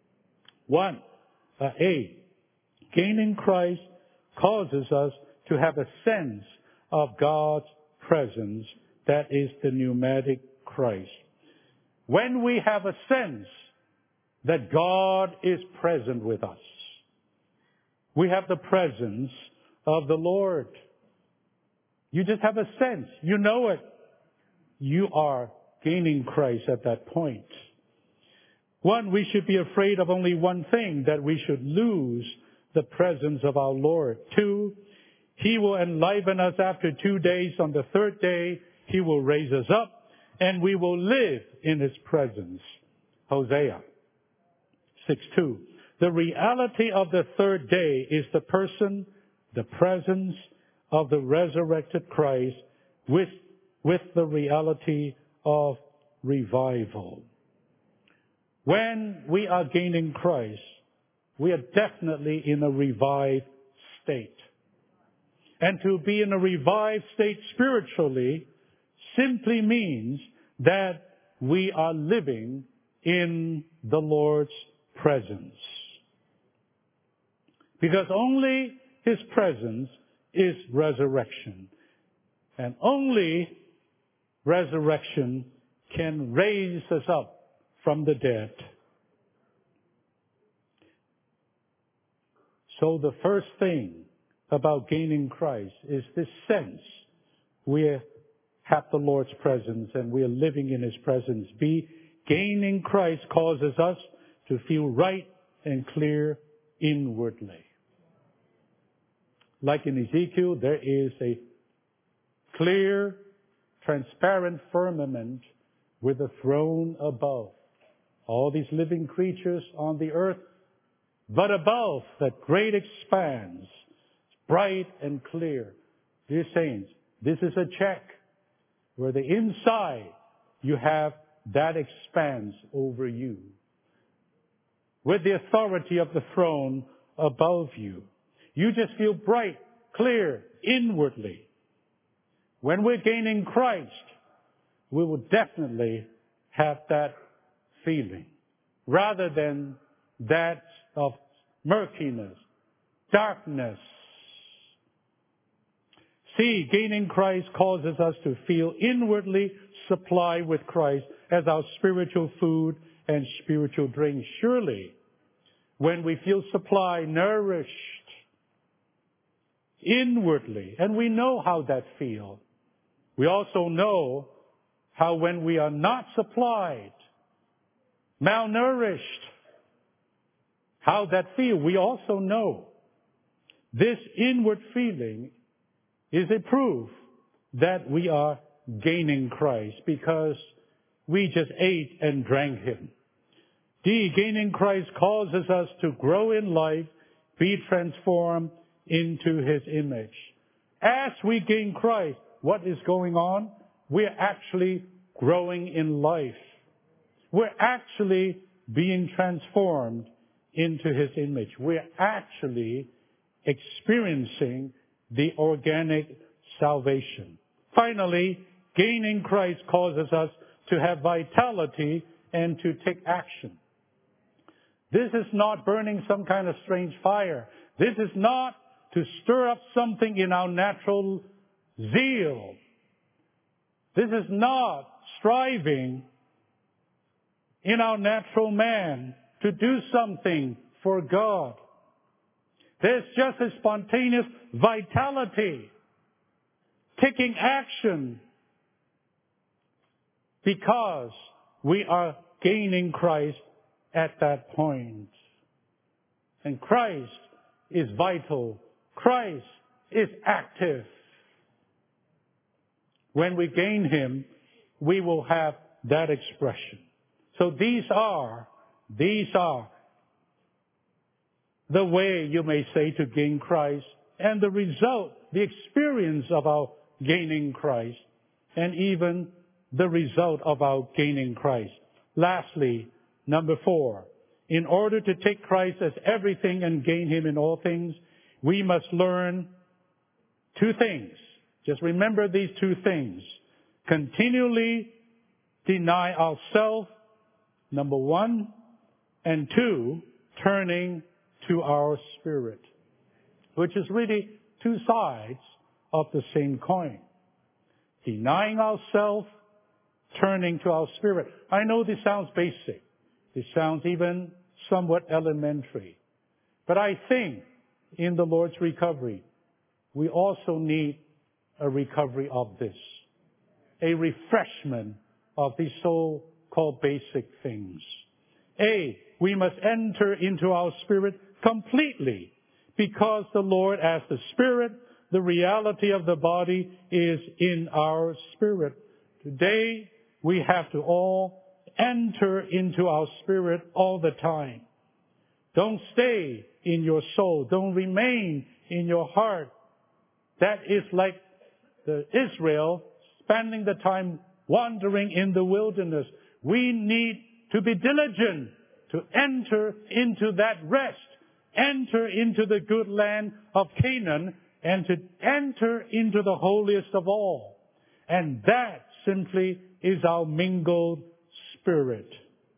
Gaining Christ causes us to have a sense of God's presence, that is the pneumatic Christ. When we have a sense that God is present with us, we have the presence of the Lord. You just have a sense. You know it. You are gaining Christ at that point. 1, we should be afraid of only one thing, that we should lose the presence of our Lord. 2, he will enliven us after 2 days. On the 3rd day, he will raise us up, and we will live in his presence. Hosea 6:2. The reality of the 3rd day is the person, the presence of the resurrected Christ with the reality of revival. When we are gaining Christ, we are definitely in a revived state. And to be in a revived state spiritually simply means that we are living in the Lord's presence. Because only his presence is resurrection. And only resurrection can raise us up from the dead. So the first thing about gaining Christ is this sense we have the Lord's presence and we are living in his presence. Gaining Christ causes us to feel right and clear inwardly. Like in Ezekiel, there is a clear, transparent firmament with a throne above. All these living creatures on the earth, but above that great expanse, bright and clear. Dear saints, this is a check where the inside you have that expanse over you, with the authority of the throne above you. You just feel bright, clear, inwardly. When we're gaining Christ, we will definitely have that feeling, rather than that of murkiness, darkness. See, gaining Christ causes us to feel inwardly supplied with Christ as our spiritual food and spiritual drink. Surely, when we feel supplied, nourished inwardly, and we know how that feels. We also know how when we are not supplied, malnourished, how that feels. We also know this inward feeling is a proof that we are gaining Christ, because we just ate and drank him. Gaining Christ causes us to grow in life, be transformed into his image. As we gain Christ, what is going on? We're actually growing in life. We're actually being transformed into his image. We're actually experiencing the organic salvation. Finally, gaining Christ causes us to have vitality and to take action. This is not burning some kind of strange fire. This is not to stir up something in our natural zeal. This is not striving in our natural man to do something for God. There's just a spontaneous vitality, taking action because we are gaining Christ at that point. And Christ is vital. Christ is active. When we gain Him, we will have that expression. So these are the way, you may say, to gain Christ, and the result, the experience of our gaining Christ, and even the result of our gaining Christ. Lastly, number 4, in order to take Christ as everything and gain Him in all things, we must learn 2 things. Just remember these 2 things. Continually deny ourselves, number 1, and 2, turning to our spirit, which is really 2 sides of the same coin. Denying ourselves, turning to our spirit. I know this sounds basic. This sounds even somewhat elementary. But I think in the Lord's recovery, we also need a recovery of this. A refreshment of these so-called basic things. A, we must enter into our spirit completely, because the Lord, as the Spirit, the reality of the body is in our spirit. Today, we have to all enter into our spirit all the time. Don't stay in your soul. Don't remain in your heart. That is like the Israel spending the time wandering in the wilderness. We need to be diligent to enter into that rest, enter into the good land of Canaan, and to enter into the holiest of all. And that simply is our mingled spirit.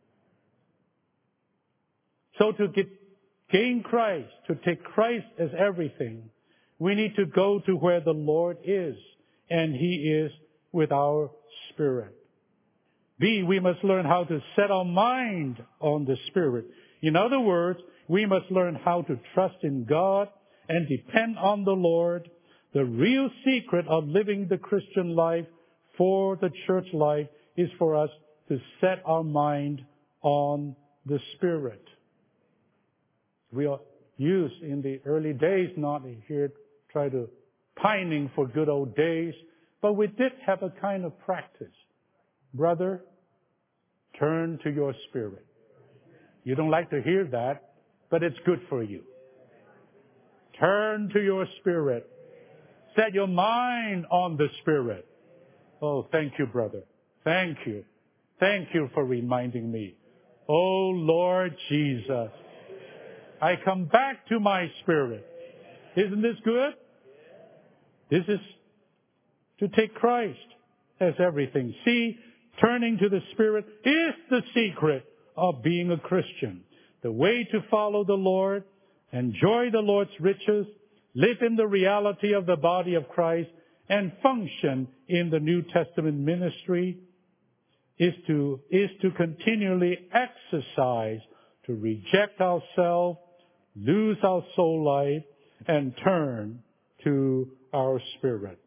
So to gain Christ, to take Christ as everything, we need to go to where the Lord is, and He is with our spirit. B, we must learn how to set our mind on the Spirit. In other words, we must learn how to trust in God and depend on the Lord. The real secret of living the Christian life for the church life is for us to set our mind on the Spirit. We are used in the early days, not here try to pining for good old days, but we did have a kind of practice. Brother, turn to your spirit. You don't like to hear that, but it's good for you. Turn to your spirit. Set your mind on the Spirit. Oh, thank you, brother. Thank you. Thank you for reminding me. Oh, Lord Jesus, I come back to my spirit. Isn't this good? This is to take Christ as everything. See, turning to the Spirit is the secret of being a Christian. The way to follow the Lord, enjoy the Lord's riches, live in the reality of the body of Christ, and function in the New Testament ministry is to continually exercise, to reject ourselves, lose our soul life, and turn to our spirit.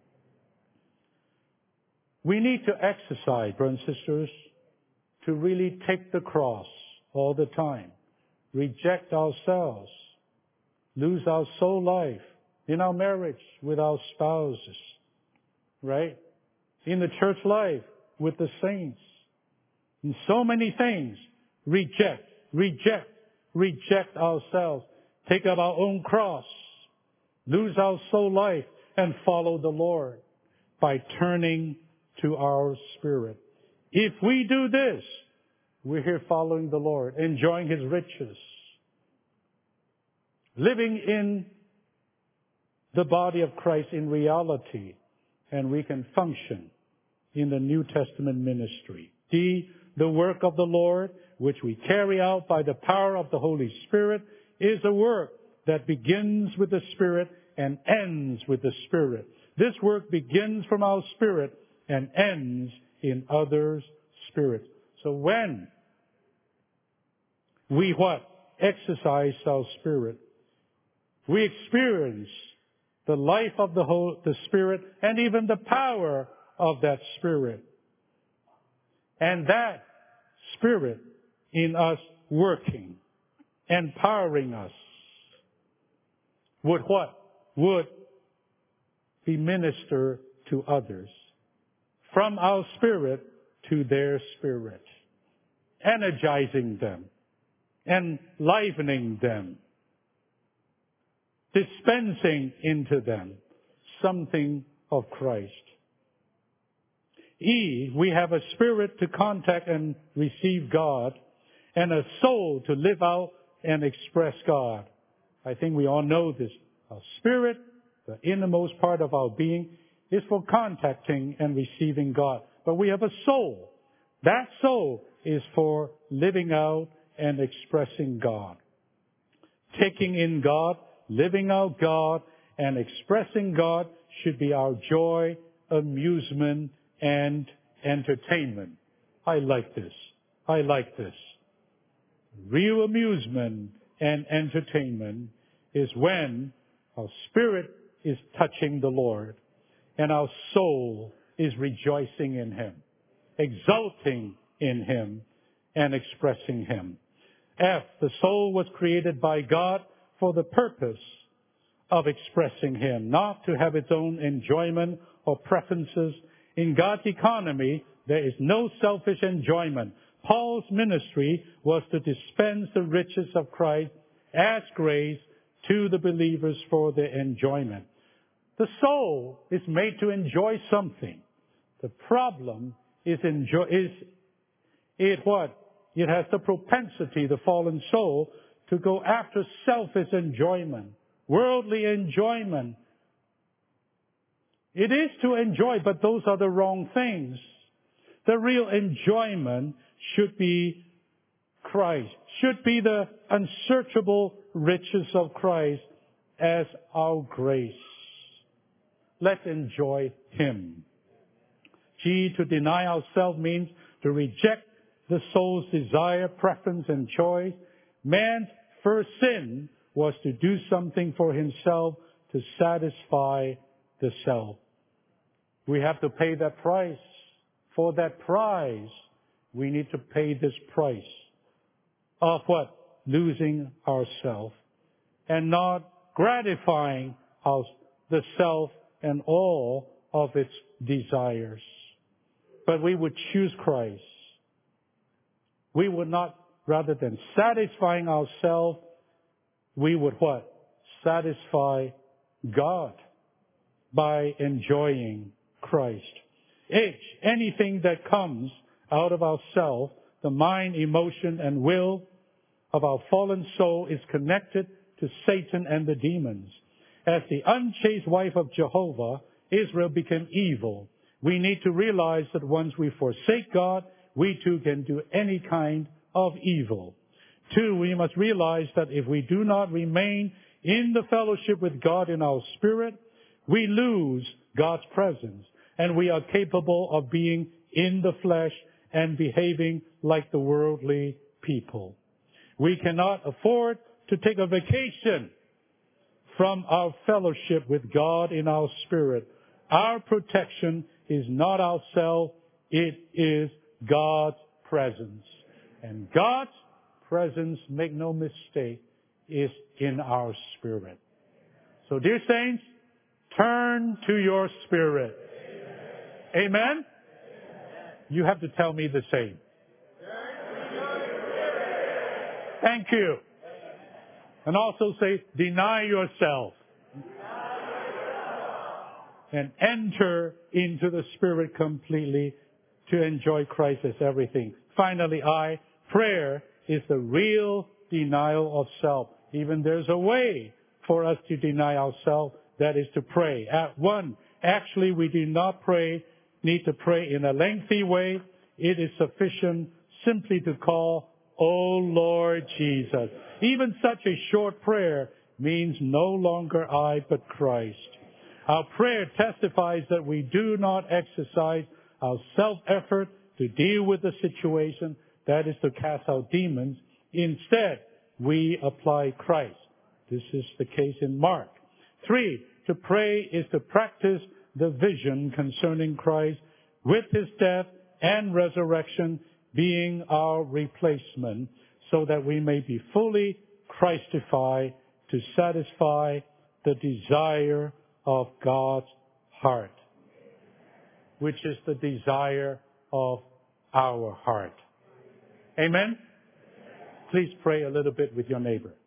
We need to exercise, brothers and sisters, to really take the cross all the time. Reject ourselves. Lose our soul life in our marriage with our spouses. Right? In the church life with the saints. In so many things. Reject ourselves. Take up our own cross. Lose our soul life and follow the Lord by turning to our spirit. If we do this, we're here following the Lord, enjoying His riches, living in the body of Christ in reality, and we can function in the New Testament ministry. D, the work of the Lord, which we carry out by the power of the Holy Spirit, is a work that begins with the Spirit and ends with the Spirit. This work begins from our spirit and ends in others' spirits. So when we exercise our spirit, we experience the life of the Spirit and even the power of that Spirit. And that Spirit in us working, empowering us, would be minister to others. From our spirit to their spirit. Energizing them. Enlivening them. Dispensing into them something of Christ. E, we have a spirit to contact and receive God, and a soul to live out and express God. I think we all know this. Our spirit, the innermost part of our being, is for contacting and receiving God. But we have a soul. That soul is for living out and expressing God. Taking in God, living out God, and expressing God should be our joy, amusement, and entertainment. I like this. I like this. Real amusement and entertainment is when our spirit is touching the Lord and our soul is rejoicing in Him, exulting in Him, and expressing Him. F, the soul was created by God for the purpose of expressing Him, not to have its own enjoyment or preferences. In God's economy, there is no selfish enjoyment. Paul's ministry was to dispense the riches of Christ as grace to the believers for their enjoyment. The soul is made to enjoy something. The problem is it has the propensity, the fallen soul, to go after selfish enjoyment, worldly enjoyment. It is to enjoy, but those are the wrong things. The real enjoyment should be Christ, should be the unsearchable riches of Christ as our grace. Let's enjoy Him. G, to deny ourselves means to reject the soul's desire, preference, and choice. Man's first sin was to do something for himself to satisfy the self. We have to pay that price. For that prize, we need to pay this price of what? Losing ourself and not gratifying the self and all of its desires. But we would choose Christ. We would not, rather than satisfying ourselves, we would what? Satisfy God by enjoying Christ. H, anything that comes out of ourself, the mind, emotion, and will of our fallen soul is connected to Satan and the demons. As the unchaste wife of Jehovah, Israel became evil. We need to realize that once we forsake God, we too can do any kind of evil. 2, we must realize that if we do not remain in the fellowship with God in our spirit, we lose God's presence, and we are capable of being in the flesh and behaving like the worldly people. We cannot afford to take a vacation from our fellowship with God in our spirit. Our protection is not ourselves, it is God's presence. And God's presence, make no mistake, is in our spirit. So dear saints, turn to your spirit. Amen? Amen? You have to tell me the same. Thank you. And also say, deny yourself. And enter into the Spirit completely to enjoy Christ as everything. Finally, prayer is the real denial of self. Even there's a way for us to deny ourselves. that is to pray. Actually, we do not need to pray in a lengthy way. It is sufficient simply to call, "O Lord Jesus." Even such a short prayer means no longer I, but Christ. Our prayer testifies that we do not exercise our self-effort to deal with the situation, that is to cast out demons. Instead, we apply Christ. This is the case in Mark. 3, to pray is to practice the vision concerning Christ with His death and resurrection being our replacement, so that we may be fully Christified to satisfy the desire of God's heart, which is the desire of our heart. Amen? Please pray a little bit with your neighbor.